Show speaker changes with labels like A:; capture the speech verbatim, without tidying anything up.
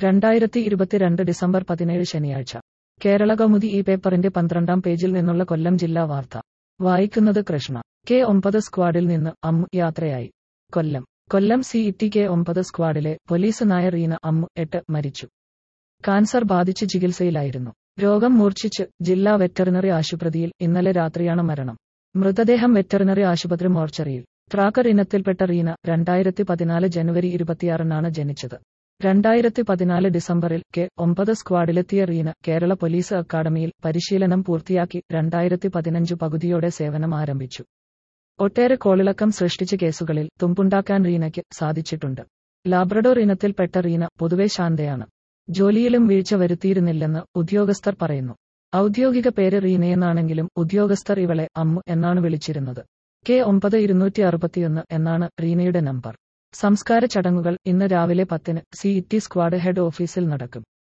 A: രണ്ടായിരത്തി ഇരുപത്തിരണ്ട് ഡിസംബർ പതിനേഴ് ശനിയാഴ്ച കേരളകൗമുദി ഈ പേപ്പറിന്റെ പന്ത്രണ്ടാം പേജിൽ നിന്നുള്ള കൊല്ലം ജില്ലാ വാർത്ത വായിക്കുന്നത് കൃഷ്ണ. കെ ഒമ്പത് സ്ക്വാഡിൽ നിന്ന് അമ്മു യാത്രയായി. Kollam Kollam C T K ഒമ്പത് സ്ക്വാഡിലെ പോലീസ് നായ റീന അമ്മു എട്ട് മരിച്ചു. കാൻസർ ബാധിച്ച് ചികിത്സയിലായിരുന്നു. രോഗം മൂർച്ഛിച്ച് ജില്ലാ വെറ്ററിനറി ആശുപത്രിയിൽ ഇന്നലെ രാത്രിയാണ് മരണം. മൃതദേഹം വെറ്ററിനറി ആശുപത്രി മോർച്ചറിയിൽ. ട്രാക്കർ ഇനത്തിൽപ്പെട്ട റീന രണ്ടായിരത്തി പതിനാല് ജനുവരി ഇരുപത്തിയാറിനാണ് ജനിച്ചത്. രണ്ടായിരത്തി പതിനാല് ഡിസംബറിൽ കെ ഒമ്പത് സ്ക്വാഡിലെത്തിയ റീന കേരള പോലീസ് അക്കാദമിയിൽ പരിശീലനം പൂർത്തിയാക്കി രണ്ടായിരത്തി പതിനഞ്ച് പകുതിയോടെ സേവനം ആരംഭിച്ചു. ഒട്ടേറെ കോളിളക്കം സൃഷ്ടിച്ച കേസുകളിൽ തുമ്പുണ്ടാക്കാൻ റീനയ്ക്ക് സാധിച്ചിട്ടുണ്ട്. ലാബ്രഡോർ ഇനത്തിൽപ്പെട്ട റീന പൊതുവെ ശാന്തയാണ്. ജോലിയിലും വീഴ്ച വരുത്തിയിരുന്നില്ലെന്ന് ഉദ്യോഗസ്ഥർ പറയുന്നു. ഔദ്യോഗിക പേര് റീനയെന്നാണെങ്കിലും ഉദ്യോഗസ്ഥർ ഇവളെ അമ്മു എന്നാണ് വിളിച്ചിരുന്നത്. കെ ഒമ്പത് ഇരുന്നൂറ്റി അറുപത്തിയൊന്ന് എന്നാണ് റീനയുടെ നമ്പർ. സംസ്കാര ചടങ്ങുകൾ ഇന്ന് രാവിലെ പത്തിന് സി ടി സ്ക്വാഡ് ഹെഡ് ഓഫീസിൽ നടക്കും.